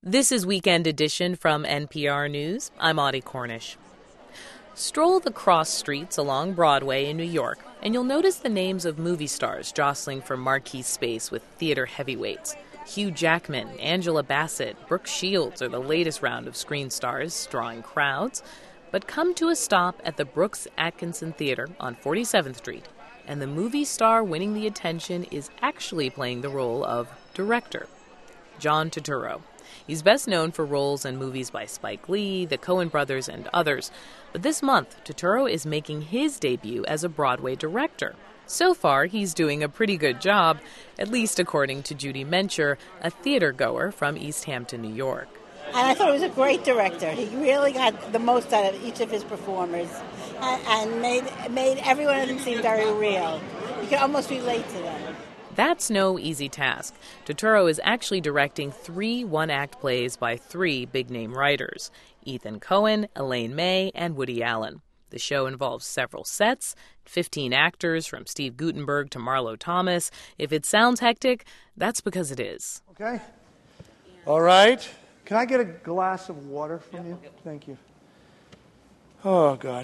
This is Weekend Edition from NPR News. I'm Audie Cornish. Stroll the cross streets along Broadway in New York, and you'll notice the names of movie stars jostling for marquee space with theater heavyweights. Hugh Jackman, Angela Bassett, Brooke Shields are the latest round of screen stars drawing crowds. But come to a stop at the Brooks Atkinson Theater on 47th Street, and the movie star winning the attention is actually playing the role of director, John Turturro. He's best known for roles in movies by Spike Lee, the Coen brothers, and others. But this month, Turturro is making his debut as a Broadway director. So far, he's doing a pretty good job, at least according to Judy Mencher, a theater goer from East Hampton, New York. And I thought he was a great director. He really got the most out of each of his performers and made every one of them seem very real. You could almost relate to them. That's no easy task. Turturro is actually directing 3 one-act plays by 3 big-name writers, Ethan Coen, Elaine May, and Woody Allen. The show involves several sets, 15 actors from Steve Guttenberg to Marlo Thomas. If it sounds hectic, that's because it is. Okay. All right. Can I get a glass of water from you? Thank you. Oh, God.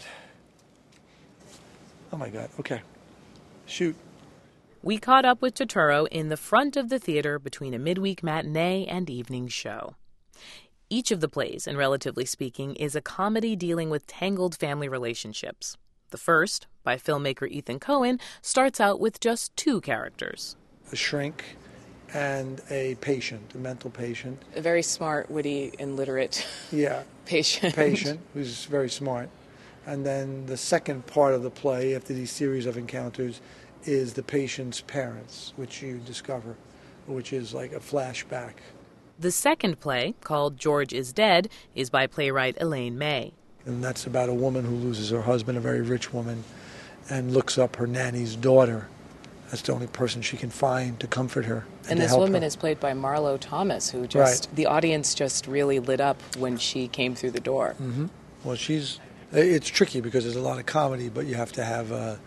Oh, my God. Okay. Shoot. We caught up with Turturro in the front of the theater between a midweek matinee and evening show. Each of the plays, and relatively speaking, is a comedy dealing with tangled family relationships. The first, by filmmaker Ethan Coen, starts out with just 2 characters. A shrink and a patient, a mental patient. A very smart, witty, and literate patient. Patient, who's very smart. And then the second part of the play, after these series of encounters, is the patient's parents, which you discover, which is like a flashback. The second play, called George is Dead, is by playwright Elaine May. And that's about a woman who loses her husband, a very rich woman, and looks up her nanny's daughter. That's the only person she can find to comfort her. And this woman is played by Marlo Thomas, who the audience just really lit up when she came through the door. Mm-hmm. Well, it's tricky because there's a lot of comedy, but you have to have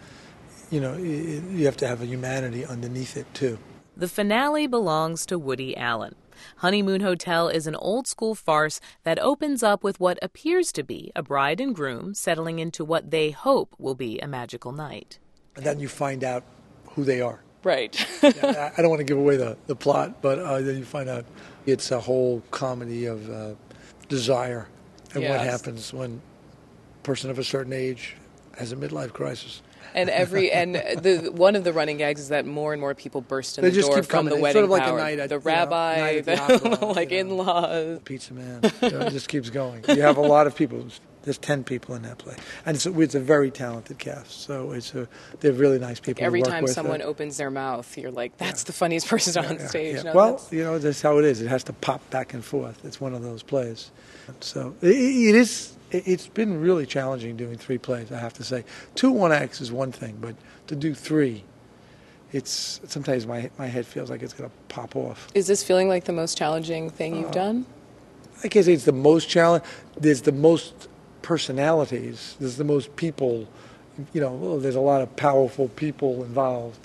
you have to have a humanity underneath it, too. The finale belongs to Woody Allen. Honeymoon Hotel is an old-school farce that opens up with what appears to be a bride and groom settling into what they hope will be a magical night. And then you find out who they are. Right. I don't want to give away the plot, but then you find out it's a whole comedy of desire and what happens when a person of a certain age has a midlife crisis. And one of the running gags is that more and more people burst in the door from the wedding sort of like power. A night at, the rabbi, night at the opera, like in-laws. Pizza man. It just keeps going. You have a lot of people. There's 10 people in that play. And it's a very talented cast. So they're really nice people Every to work with. time someone opens their mouth, you're like, that's the funniest person on stage. Yeah. No, well, that's how it is. It has to pop back and forth. It's one of those plays. So it's been really challenging doing 3 plays, I have to say. 2 one-acts is one thing, but to do 3, sometimes my head feels like it's going to pop off. Is this feeling like the most challenging thing you've done? I can't say it's the most challenging. There's the most personalities. There's the most people. There's a lot of powerful people involved.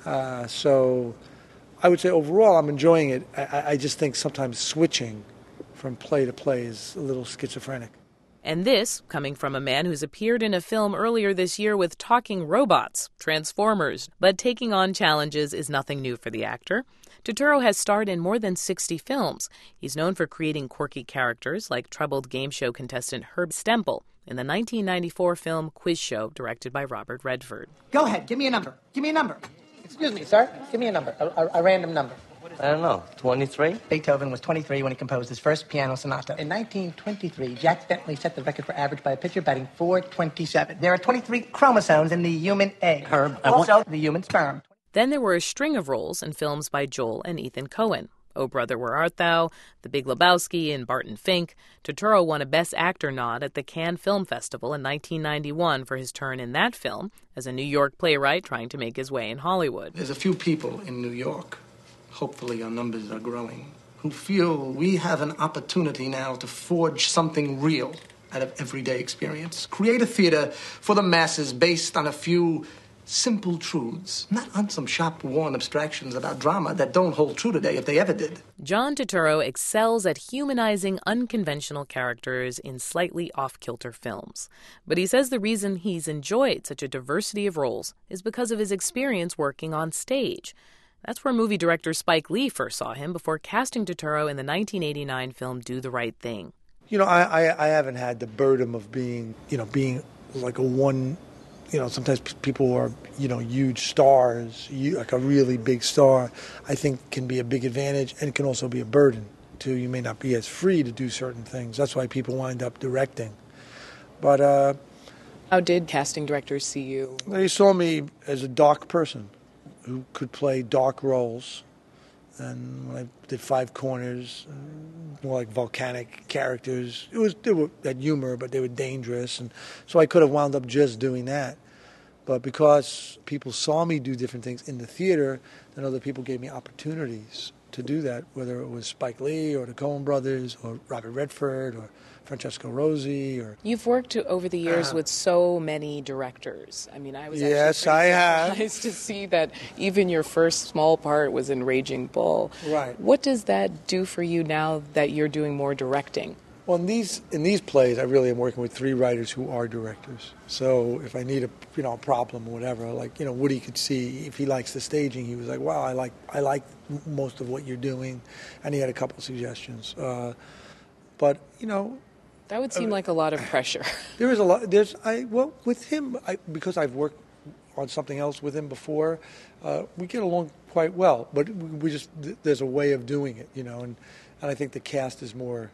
So I would say overall I'm enjoying it. I just think sometimes switching from play to play is a little schizophrenic. And this, coming from a man who's appeared in a film earlier this year with talking robots, Transformers. But taking on challenges is nothing new for the actor. Turturro has starred in more than 60 films. He's known for creating quirky characters like troubled game show contestant Herb Stempel in the 1994 film Quiz Show, directed by Robert Redford. Go ahead, give me a number. Give me a number. Excuse me, sir. Give me a number, a random number. I don't know, 23? Beethoven was 23 when he composed his first piano sonata. In 1923, Jack Bentley set the record for average by a pitcher batting .427. There are 23 chromosomes in the human egg. Herb, also the human sperm. Then there were a string of roles in films by Joel and Ethan Coen. Oh Brother, Where Art Thou?, The Big Lebowski, and Barton Fink. Turturro won a Best Actor nod at the Cannes Film Festival in 1991 for his turn in that film as a New York playwright trying to make his way in Hollywood. There's a few people in New York, hopefully our numbers are growing, who feel we have an opportunity now to forge something real out of everyday experience. Create a theater for the masses based on a few simple truths, not on some shop-worn abstractions about drama that don't hold true today if they ever did. John Turturro excels at humanizing unconventional characters in slightly off-kilter films. But he says the reason he's enjoyed such a diversity of roles is because of his experience working on stage. That's where movie director Spike Lee first saw him before casting Turturro in the 1989 film Do the Right Thing. You know, I haven't had the burden of being like a one, sometimes people are, huge stars, like a really big star, I think can be a big advantage and can also be a burden too. You may not be as free to do certain things. That's why people wind up directing. But how did casting directors see you? They saw me as a dark person who could play dark roles. And when I did Five Corners, more like volcanic characters, they had humor, but they were dangerous. And so I could have wound up just doing that. But because people saw me do different things in the theater, then other people gave me opportunities to do that, whether it was Spike Lee or the Coen brothers or Robert Redford or Francesco Rosi. You've worked over the years with so many directors. I mean, I was surprised to see that even your first small part was in Raging Bull. Right. What does that do for you now that you're doing more directing? Well, in these plays, I really am working with 3 writers who are directors. So if I need a problem or whatever, like Woody could see if he likes the staging, he was like, "Wow, I like most of what you're doing," and he had a couple of suggestions. But that would seem like a lot of pressure. There is a lot. With him, because I've worked on something else with him before, we get along quite well. But there's a way of doing it, and I think the cast is more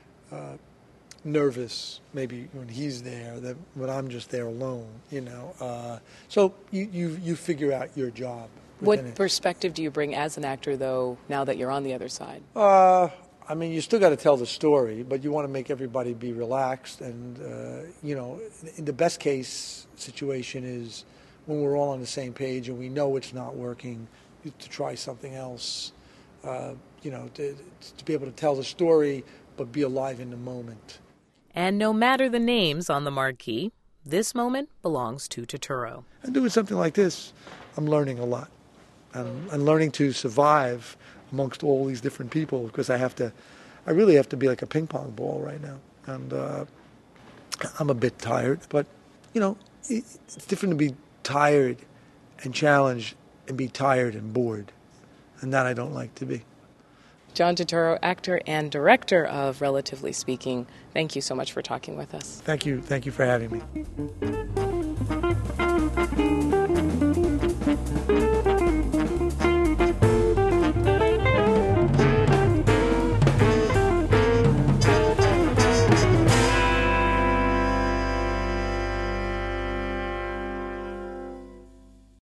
nervous maybe when he's there than when I'm just there alone, So you figure out your job. What perspective do you bring as an actor, though, now that you're on the other side? I mean, you still got to tell the story, but you want to make everybody be relaxed. And, in the best case situation is when we're all on the same page and we know it's not working, to try something else, to be able to tell the story but be alive in the moment. And no matter the names on the marquee, this moment belongs to Turturro. And doing something like this, I'm learning a lot. I'm learning to survive amongst all these different people because I really have to be like a ping pong ball right now. And I'm a bit tired, but, it's different to be tired and challenged and be tired and bored. And that I don't like to be. John Turturro, actor and director of Relatively Speaking, thank you so much for talking with us. Thank you for having me.